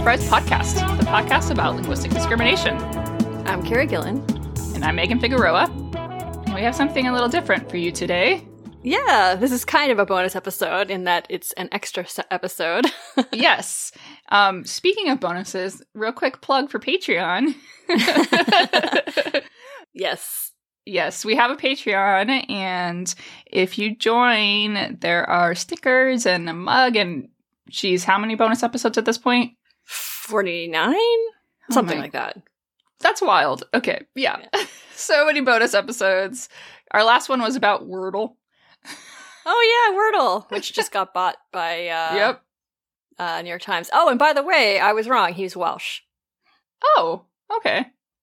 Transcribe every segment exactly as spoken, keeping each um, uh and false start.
Fries Podcast, the podcast about linguistic discrimination. I'm Carrie Gillen. And I'm Megan Figueroa. And we have something a little different for you today. Yeah, this is kind of a bonus episode in that it's an extra se- episode. Yes. Um, speaking of bonuses, real quick plug for Patreon. Yes. Yes, we have a Patreon, and if you join, there are stickers and a mug, and geez, how many bonus episodes at this point? forty-nine? Something my- like that. That's wild. Okay, yeah. Yeah. So many bonus episodes. Our last one was about Wordle. Oh yeah, Wordle, which just got bought by uh, Yep. uh, New York Times. Oh, and by the way, I was wrong. He's Welsh. Oh, okay.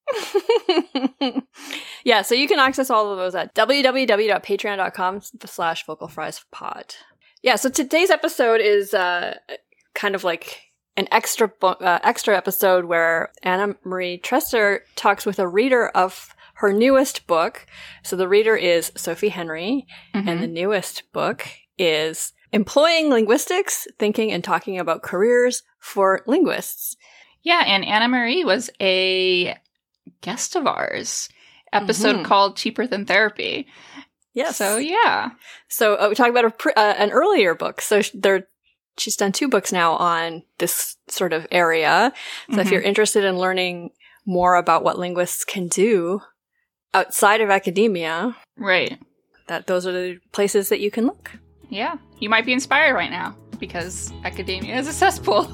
Yeah, so you can access all of those at www.patreon.com slash vocalfriespod. Yeah, so today's episode is uh, kind of like an extra bo- uh, extra episode where Anna Marie Trester talks with a reader of her newest book. So the reader is Sophie Henry, Mm-hmm. and the newest book is Employing Linguistics, Thinking and Talking About Careers for Linguists. Yeah, and Anna Marie was a guest of ours. Episode Mhm. called Cheaper Than Therapy. Yes. So, yeah. So uh, we talked about a pr- uh, an earlier book. So sh- there, she's done two books now on this sort of area. So if Mhm. you're interested in learning more about what linguists can do outside of academia, Right. that those are the places that you can look. Yeah. You might be inspired right now because academia is a cesspool.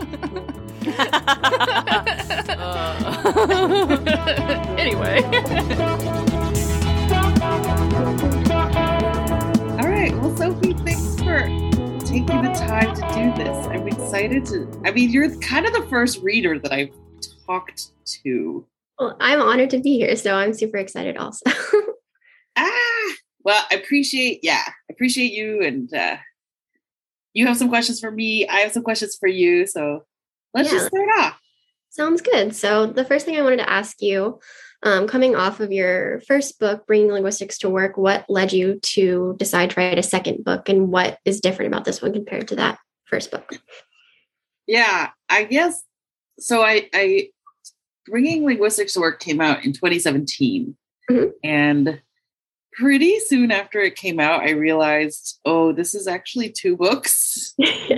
Anyway. All right. Well, Sophie, thanks for taking the time to do this. I'm excited to. I mean, you're kind of the first reader that I've talked to. Well, I'm honored to be here, so I'm super excited also. Ah, well, I appreciate. Yeah, I appreciate you, and uh, you have some questions for me. I have some questions for you. So let's Yeah. just start off. Sounds good. So the first thing I wanted to ask you, um, coming off of your first book, Bringing Linguistics to Work, what led you to decide to write a second book, and what is different about this one compared to that first book? Yeah, I guess. So I, I Bringing Linguistics to Work came out in twenty seventeen. Mhm. And pretty soon after it came out, I realized, oh, this is actually two books.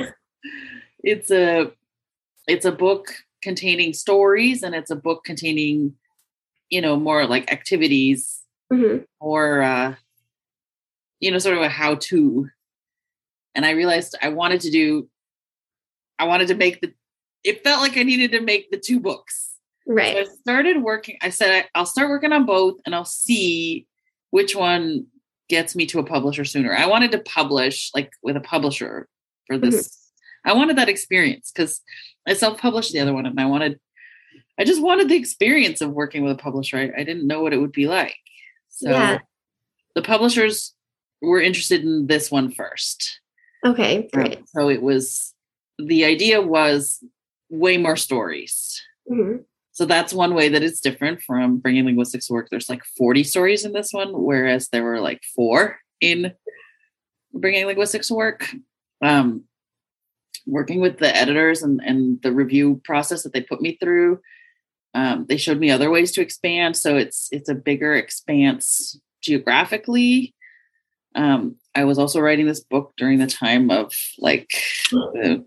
It's a, it's a book containing stories, and it's a book containing, you know, more like activities Mhm. or, uh, you know, sort of a how-to. And I realized I wanted to do, I wanted to make the, it felt like I needed to make the two books. So I Right. started working, I said, I, I'll start working on both and I'll see which one gets me to a publisher sooner. I wanted to publish like with a publisher for this. I wanted that experience because I self-published the other one, and I wanted, I just wanted the experience of working with a publisher. I, I didn't know what it would be like. So Yeah. the publishers were interested in this one first. Okay, great. So it was, the idea was way more stories. Mhm. So that's one way that it's different from Bringing Linguistics to Work. There's like forty stories in this one, whereas there were like four in Bringing Linguistics to Work. Um, working with the editors and, and the review process that they put me through, um, they showed me other ways to expand. So it's it's a bigger expanse geographically. Um, I was also writing this book during the time of like the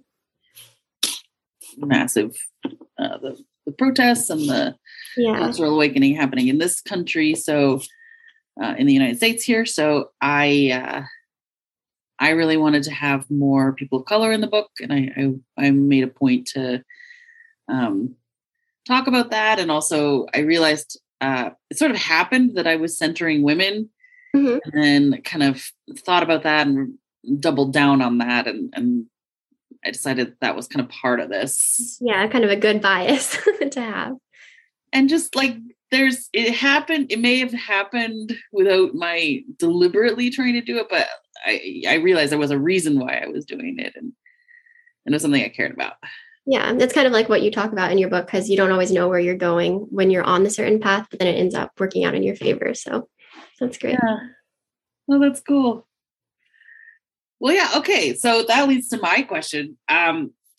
massive uh, the, the protests and the Yeah. cultural awakening happening in this country. So uh, in the United States here. So I uh, I really wanted to have more people of color in the book, and I I, I made a point to um, talk about that. And also I realized uh, it sort of happened that I was centering women, Mhm. and then kind of thought about that and doubled down on that, and and I decided that was kind of part of this. Yeah, kind of a good bias to have. And just like there's, it happened, it may have happened without my deliberately trying to do it, but I, I realized there was a reason why I was doing it, and, and it was something I cared about. Yeah, that's kind of like what you talk about in your book, because you don't always know where you're going when you're on the certain path, but then it ends up working out in your favor. So that's great. Yeah. Well, that's cool. Well, yeah. Okay. So that leads to my question. Um,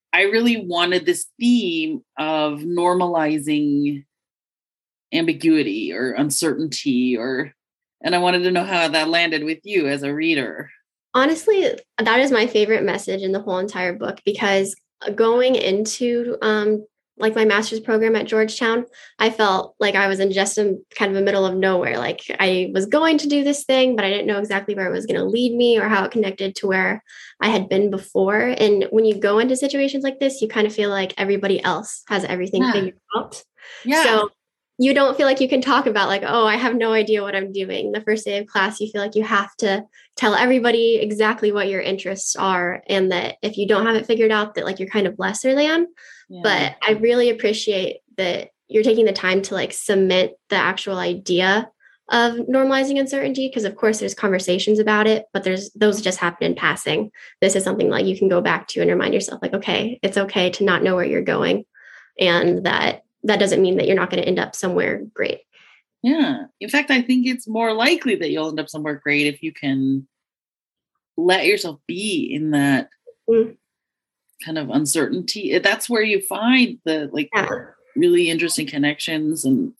I really wanted this theme of normalizing ambiguity or uncertainty, or, and I wanted to know how that landed with you as a reader. Honestly, that is my favorite message in the whole entire book, because going into um, like my master's program at Georgetown, I felt like I was in just a kind of a middle of nowhere. Like I was going to do this thing, but I didn't know exactly where it was going to lead me or how it connected to where I had been before. And when you go into situations like this, you kind of feel like everybody else has everything Yeah. figured out. Yeah. So you don't feel like you can talk about like, oh, I have no idea what I'm doing. The first day of class, you feel like you have to tell everybody exactly what your interests are. And that if you don't have it figured out, that like you're kind of lesser than. Yeah. But I really appreciate that you're taking the time to like cement the actual idea of normalizing uncertainty. Because of course there's conversations about it, but there's those just happen in passing. This is something like you can go back to and remind yourself like, okay, it's okay to not know where you're going. And that that doesn't mean that you're not going to end up somewhere great. Yeah. In fact, I think it's more likely that you'll end up somewhere great if you can let yourself be in that mm. kind of uncertainty. That's where you find the like yeah. really interesting connections and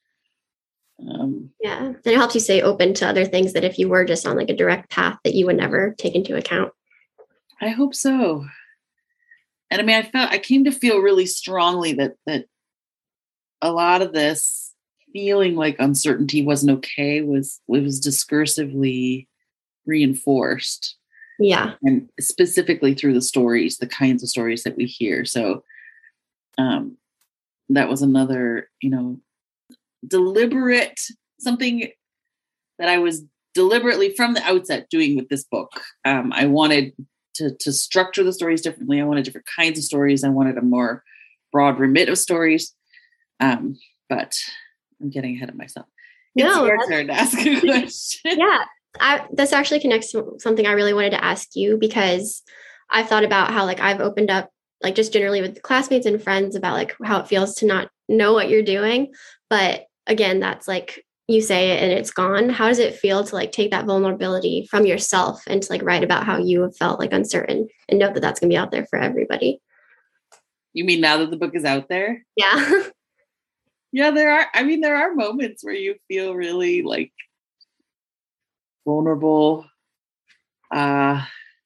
um yeah. And it helps you stay open to other things that if you were just on like a direct path that you would never take into account. I hope so. And I mean, I felt I came to feel really strongly that that a lot of this feeling like uncertainty wasn't okay was it was discursively reinforced. Yeah. And specifically through the stories, the kinds of stories that we hear. So um, that was another, you know, deliberate, something that I was deliberately from the outset doing with this book. Um, I wanted to, to structure the stories differently. I wanted different kinds of stories. I wanted a more broad remit of stories. Um, but I'm getting ahead of myself. It's no, your turn to ask a question. Yeah. I, this actually connects to something I really wanted to ask you, because I've thought about how like I've opened up like just generally with classmates and friends about like how it feels to not know what you're doing. But again, that's like you say it and it's gone. How does it feel to like take that vulnerability from yourself and to like write about how you have felt like uncertain and know that that's going to be out there for everybody? You mean now that the book is out there? Yeah. Yeah, there are. I mean, there are moments where you feel really like vulnerable. Uh,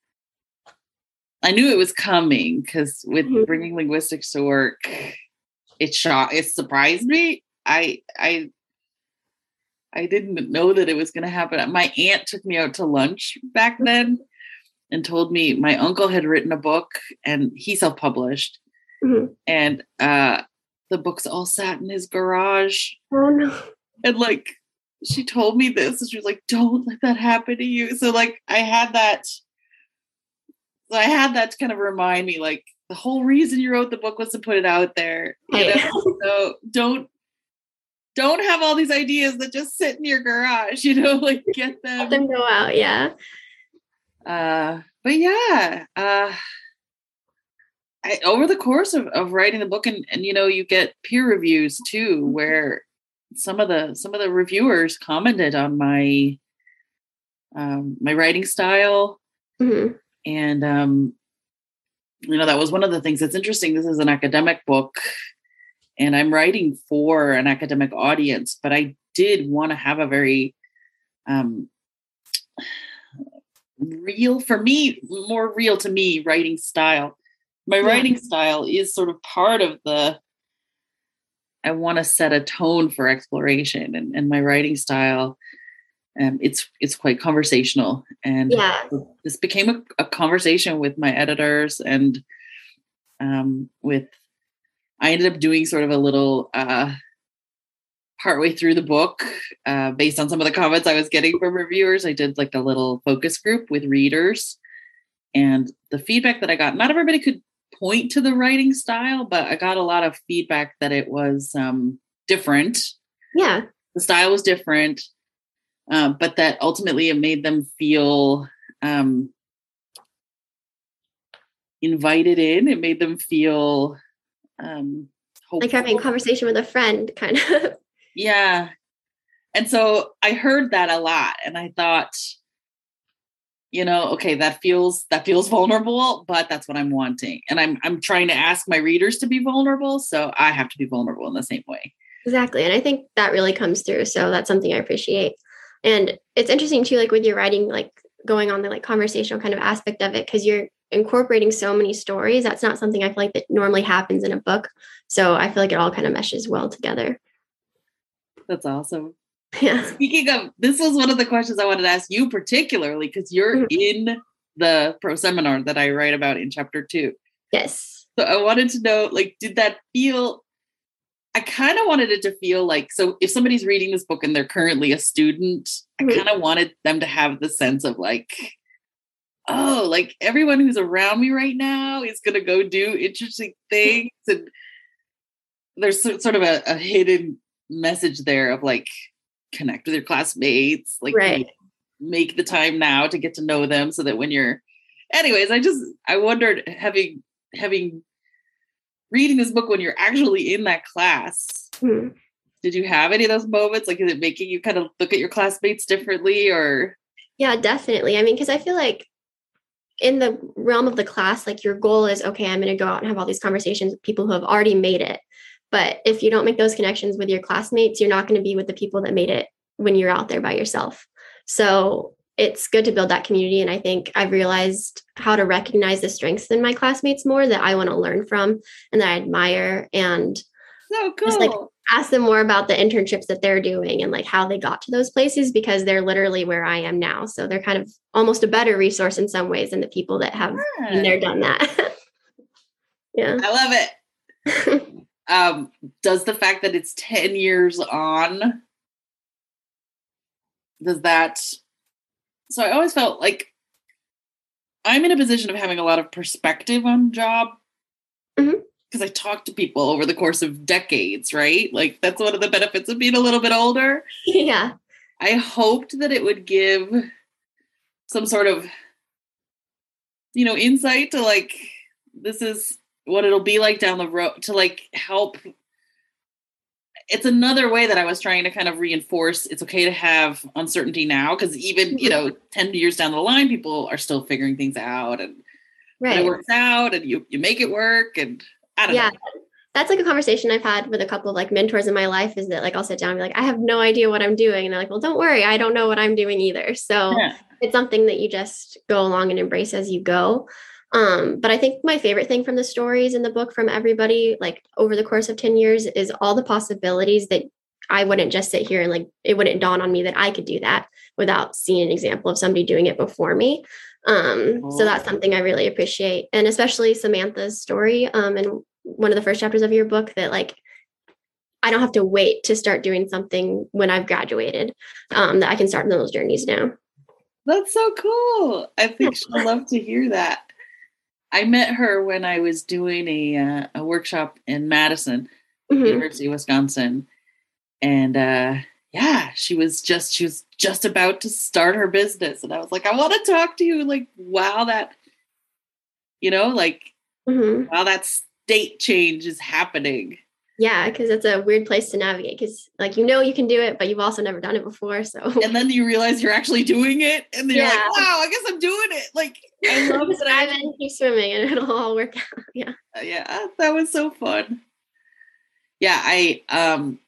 I knew it was coming because with mm-hmm. bringing linguistics to work, it shocked, it surprised me. I, I, I didn't know that it was going to happen. My aunt took me out to lunch back then and told me my uncle had written a book and he self-published, mm-hmm. and uh, the books all sat in his garage. Oh no! And like, she told me this, and she was like, "Don't let that happen to you." So like, I had that. So I had that to kind of remind me, like, the whole reason you wrote the book was to put it out there. You know? So don't don't have all these ideas that just sit in your garage. You know, like get them. Let them go out. Yeah. Uh, but yeah. Uh, I, over the course of, of writing the book, and, and you know, you get peer reviews too, where some of the some of the reviewers commented on my um, my writing style, mm-hmm. and um, you know, that was one of the things that's interesting. This is an academic book, and I'm writing for an academic audience, but I did want to have a very um, real, for me, more real to me writing style. My yeah. writing style is sort of part of the, I want to set a tone for exploration, and, and my writing style, um, it's it's quite conversational. And yeah. this became a, a conversation with my editors, and um, with, I ended up doing sort of a little, uh, partway through the book, uh, based on some of the comments I was getting from reviewers, I did like a little focus group with readers, and the feedback that I got, not everybody could point to the writing style, but I got a lot of feedback that it was um, different. Yeah. The style was different, uh, but that ultimately it made them feel um, invited in. It made them feel um, hopeful. Like having a conversation with a friend, kind of. Yeah. And so I heard that a lot, and I thought, you know, okay, that feels that feels vulnerable, but that's what I'm wanting. And I'm I'm trying to ask my readers to be vulnerable, so I have to be vulnerable in the same way. Exactly. And I think that really comes through. So that's something I appreciate. And it's interesting too, like with your writing, like going on the like conversational kind of aspect of it, because you're incorporating so many stories. That's not something I feel like that normally happens in a book. So I feel like it all kind of meshes well together. That's awesome. Yeah. Speaking of, this was one of the questions I wanted to ask you particularly, because you're mm-hmm. in the pro seminar that I write about in chapter two. Yes. So I wanted to know, like, did that feel, I kind of wanted it to feel like, so if somebody's reading this book and they're currently a student, mm-hmm. I kind of wanted them to have the sense of like, oh, like everyone who's around me right now is going to go do interesting things. And there's sort of a, a hidden message there of like, connect with your classmates, like right. make the time now to get to know them so that when you're, anyways, I just, I wondered having, having reading this book when you're actually in that class, mm. did you have any of those moments? Like, is it making you kind of look at your classmates differently or? Yeah, definitely. I mean, because I feel like in the realm of the class, like your goal is, okay, I'm going to go out and have all these conversations with people who have already made it. But if you don't make those connections with your classmates, you're not going to be with the people that made it when you're out there by yourself. So it's good to build that community. And I think I've realized how to recognize the strengths in my classmates more that I want to learn from and that I admire. And so cool. Just like ask them more about the internships that they're doing and like how they got to those places, because they're literally where I am now. So they're kind of almost a better resource in some ways than the people that have yeah. been there, done that. Yeah. I love it. Um, does the fact that it's ten years on, does that, so I always felt like I'm in a position of having a lot of perspective on job because mm-hmm. I talk to people over the course of decades, right? Like that's one of the benefits of being a little bit older. Yeah. I hoped that it would give some sort of, you know, insight to like, this is what it'll be like down the road, to like help. It's another way that I was trying to kind of reinforce it's okay to have uncertainty now, because even, you know, ten years down the line, people are still figuring things out and right. it works out and you, you make it work. And I don't yeah. know. That's like a conversation I've had with a couple of like mentors in my life, is that like, I'll sit down and be like, I have no idea what I'm doing. And they're like, well, don't worry. I don't know what I'm doing either. So yeah. It's something that you just go along and embrace as you go. Um, but I think my favorite thing from the stories in the book from everybody, like over the course of ten years, is all the possibilities that I wouldn't just sit here and like, it wouldn't dawn on me that I could do that without seeing an example of somebody doing it before me. Um, oh. So that's something I really appreciate. And especially Samantha's story, um, and one of the first chapters of your book, that like, I don't have to wait to start doing something when I've graduated, um, that I can start on those journeys now. That's so cool. I think she'll love to hear that. I met her when I was doing a uh, a workshop in Madison, mm-hmm. University of Wisconsin. And uh, yeah, she was just, she was just about to start her business. And I was like, I want to talk to you. Like, wow, that, you know, like, mm-hmm. wow, that state change is happening. Yeah, because it's a weird place to navigate, because like, you know, you can do it, but you've also never done it before. So and then you realize you're actually doing it, and then yeah. you're like, wow, I guess I'm doing it. Like, I love that. I then keep swimming, and it'll all work out. Yeah, uh, yeah, that was so fun. Yeah, I um,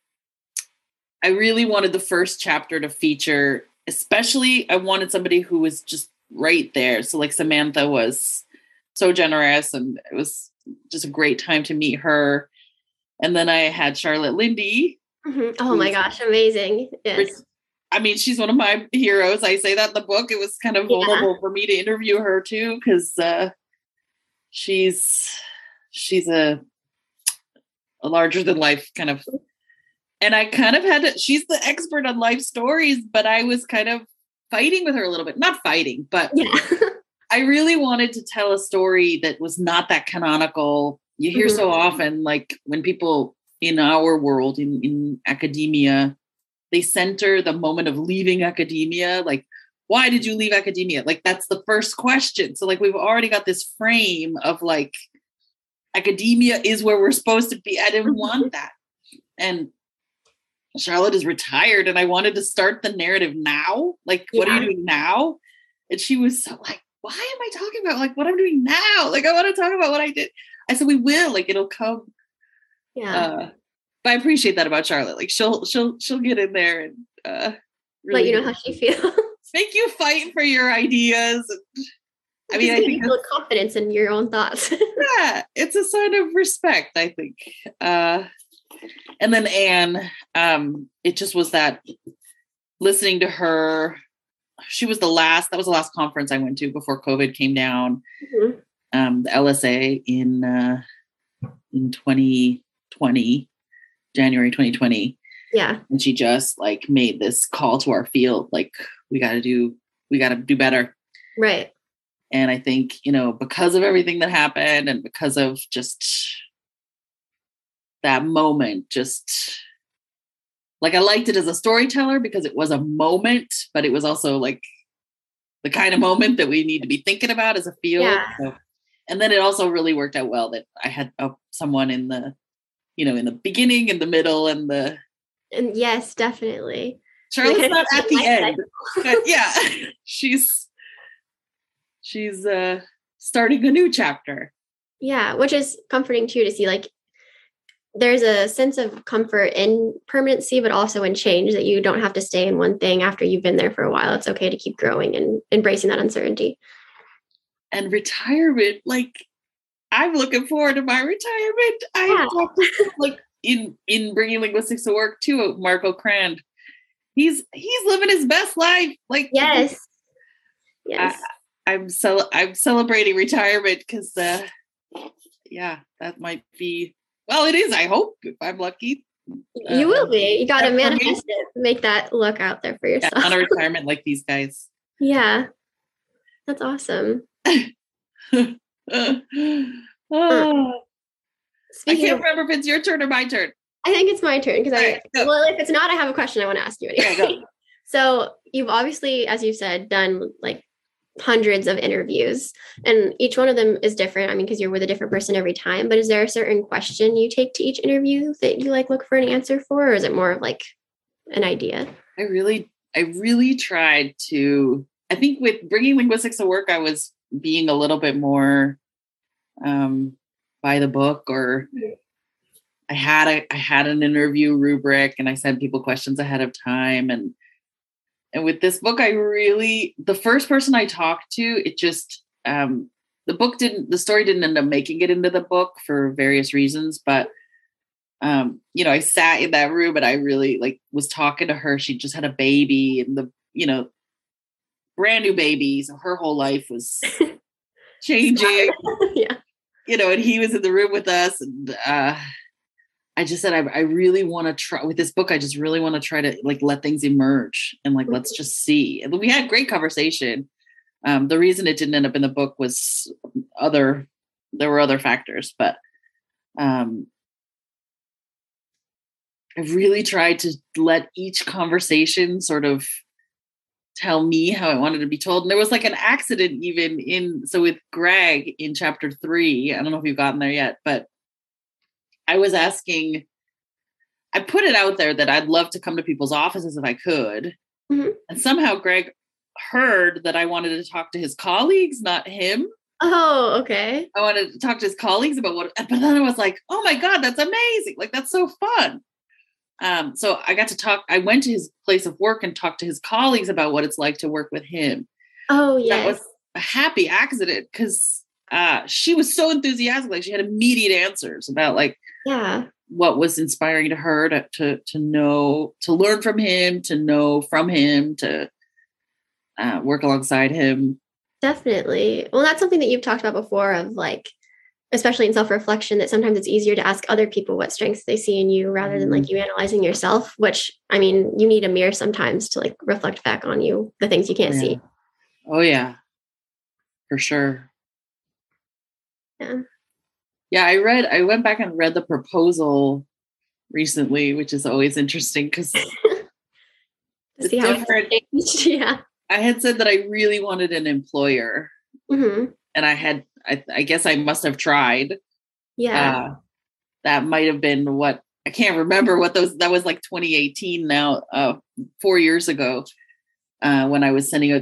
I really wanted the first chapter to feature, especially I wanted somebody who was just right there. So like Samantha was so generous, and it was just a great time to meet her. And then I had Charlotte Lindy. Mm-hmm. Oh my gosh, amazing. Yes. I mean, she's one of my heroes. I say that in the book. It was kind of vulnerable yeah. for me to interview her too, because uh, she's she's a, a larger than life kind of. And I kind of had to, she's the expert on life stories, but I was kind of fighting with her a little bit. Not fighting, but yeah. I really wanted to tell a story that was not that canonical. You hear mm-hmm. so often, like when people in our world, in, in academia, they center the moment of leaving academia. Like, why did you leave academia? Like, that's the first question. So like, we've already got this frame of like, academia is where we're supposed to be. I didn't want that. And Charlotte is retired, and I wanted to start the narrative now. Like, yeah. what are you doing now? And she was so like, why am I talking about like what I'm doing now? Like, I want to talk about what I did. I said, we will, like, it'll come. Yeah. Uh, but I appreciate that about Charlotte. Like she'll, she'll, she'll get in there and uh, really let you know how she feels. make you fight for your ideas. And, I mean, I think you feel confidence in your own thoughts. yeah, it's a sign of respect, I think. Uh, and then Anne, um, it just was that listening to her. She was the last, that was the last conference I went to before COVID came down. Mm-hmm. Um, the L S A in, uh, in twenty twenty, January twenty twenty. Yeah. And she just like made this call to our field. Like, we got to do, we got to do better. Right. And I think, you know, because of everything that happened and because of just that moment, just like I liked it as a storyteller because it was a moment, but it was also like the kind of moment that we need to be thinking about as a field. Yeah. So, and then it also really worked out well that I had uh, someone in the, you know, in the beginning, in the middle, and the. And yes, definitely. Charlotte's not at the end. But yeah, she's. She's uh, starting a new chapter. Yeah, which is comforting too to see like there's a sense of comfort in permanency, but also in change that you don't have to stay in one thing after you've been there for a while. It's okay to keep growing and embracing that uncertainty. And retirement, like I'm looking forward to my retirement. I Yeah. talked to, like in in bringing linguistics to work too. Marco Crand, he's he's living his best life. Like Yes, yes. I, I'm cel- I'm celebrating retirement because, uh, yeah, that might be. Well, it is. I hope if I'm lucky. You uh, will be. You got to for me. manifest it. Make that look out there for Yeah, yourself. on a retirement like these guys. Yeah, that's awesome. oh, I Speaking can't of, remember if it's your turn or my turn. I think it's my turn because I. Alright, go. Well, if it's not, I have a question I want to ask you Yeah, anyway. go. So you've obviously, as you said, done like hundreds of interviews, and each one of them is different. I mean, because you're with a different person every time. But is there a certain question you take to each interview that you like look for an answer for, or is it more of like an idea? I really, I really tried to. I think with bringing linguistics to work, I was being a little bit more um, by the book, or I had a, I had an interview rubric, and I sent people questions ahead of time, and and with this book, I really the first person I talked to, it just um, the book didn't, the story didn't end up making it into the book for various reasons, but. Um, you know, I sat in that room and I really like was talking to her. She just had a baby and the, you know, brand new baby. So her whole life was changing, Yeah. you know, and he was in the room with us. And uh, I just said, I, I really want to try with this book. I just really want to try to like let things emerge and like, let's just see. And we had great conversation. Um, the reason it didn't end up in the book was other, there were other factors, but um, I really tried to let each conversation sort of tell me how I wanted to be told. And there was like an accident even in, so with Greg in chapter three, I don't know if you've gotten there yet, but I was asking, I put it out there that I'd love to come to people's offices if I could. Mm-hmm. And somehow Greg heard that I wanted to talk to his colleagues, not him. Oh, okay. I wanted to talk to his colleagues about what, but then I was like, oh my God, that's amazing. Like, that's so fun. Um, so I got to talk, I went to his place of work and talked to his colleagues about what it's like to work with him. Oh, yes. That was a happy accident because uh, she was so enthusiastic. Like she had immediate answers about like yeah. what was inspiring to her to, to, to know, to learn from him, to know from him, to uh, work alongside him. Definitely. Well, that's something that you've talked about before of like, especially in self-reflection, that sometimes it's easier to ask other people what strengths they see in you rather than like you analyzing yourself, which I mean, you need a mirror sometimes to like reflect back on you, the things you can't yeah. see. Oh yeah, for sure. Yeah. Yeah. I read, I went back and read the proposal recently, which is always interesting because See how it's yeah. I had said that I really wanted an employer Mm-hmm. and I had, I, I guess I must have tried. Yeah. Uh, that might have been what, I can't remember what those, that was like twenty eighteen now, uh, four years ago, uh, when I was sending out these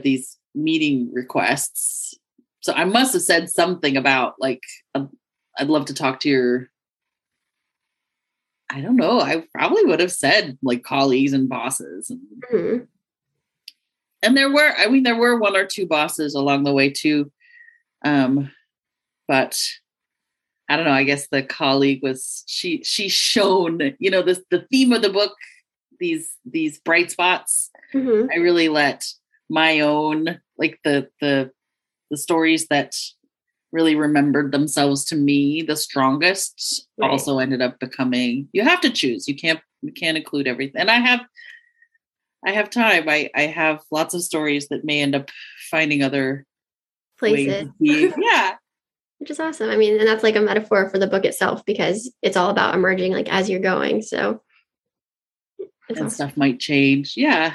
meeting requests. So I must have said something about like, um, I'd love to talk to your, I don't know. I probably would have said like colleagues and bosses. And, Mm-hmm. and there were, I mean, there were one or two bosses along the way too. Um, but I don't know. I guess the colleague was, she, she shone, you know, this, the theme of the book, these, these bright spots. Mm-hmm. I really let my own, like the, the, the stories that really remembered themselves to me the strongest Right. also ended up becoming, you have to choose. You can't, you can't include everything. And I have, I have time. I, I have lots of stories that may end up finding other ways Places. to be. Yeah. Which is awesome. I mean, and that's like a metaphor for the book itself because it's all about emerging like as you're going. So it's And awesome. stuff might change. Yeah.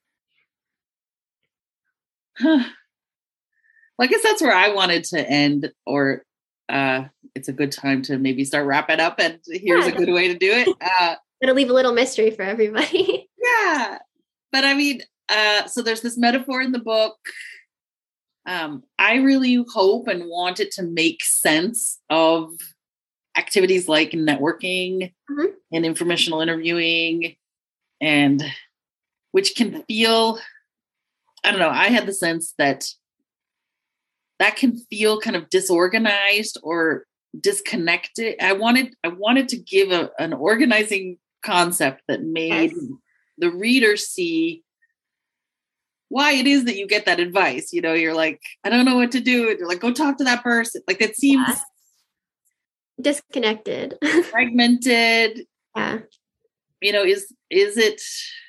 Huh. Well, I guess that's where I wanted to end, or uh, it's a good time to maybe start wrapping up. And here's Yeah, a good way to do it. Uh, It'll leave a little mystery for everybody. yeah. But I mean, uh, so there's this metaphor in the book. Um, I really hope and want it to make sense of activities like networking Mhm. and informational interviewing, and which can feel, I don't know, I had the sense that that can feel kind of disorganized or disconnected. I wanted, I wanted to give a, an organizing concept that made Yes. the reader see why it is that you get that advice. You know, you're like, I don't know what to do. And you're like, go talk to that person. Like it seems Yes. Disconnected. fragmented. Yeah. You know, is, is it,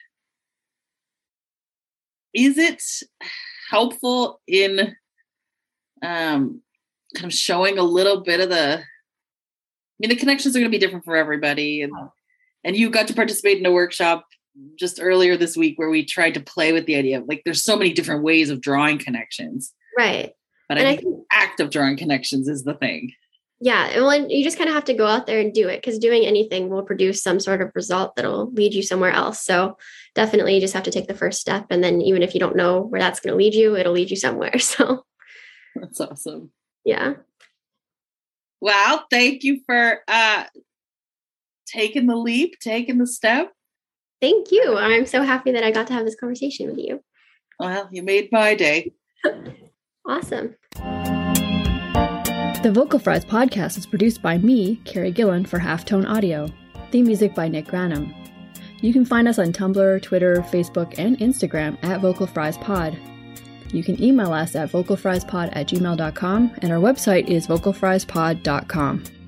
is it helpful in um, kind of showing a little bit of the, I mean, the connections are going to be different for everybody. And, and you got to participate in a workshop just earlier this week where we tried to play with the idea of like, there's so many different ways of drawing connections. Right. But And I I think the act of drawing connections is the thing. Yeah. And when you just kind of have to go out there and do it because doing anything will produce some sort of result that'll lead you somewhere else. So definitely you just have to take the first step. And then even if you don't know where that's going to lead you, it'll lead you somewhere. So That's awesome. yeah. Well, thank you for uh, taking the leap, taking the step. Thank you. I'm so happy that I got to have this conversation with you. Well, you made my day. Awesome. The Vocal Fries podcast is produced by me, Carrie Gillen, for Halftone Audio. Theme music by Nick Granum. You can find us on Tumblr, Twitter, Facebook, and Instagram at Vocal Fries Pod. You can email us at vocalfriespod at gmail dot com, and our website is vocal fries pod dot com.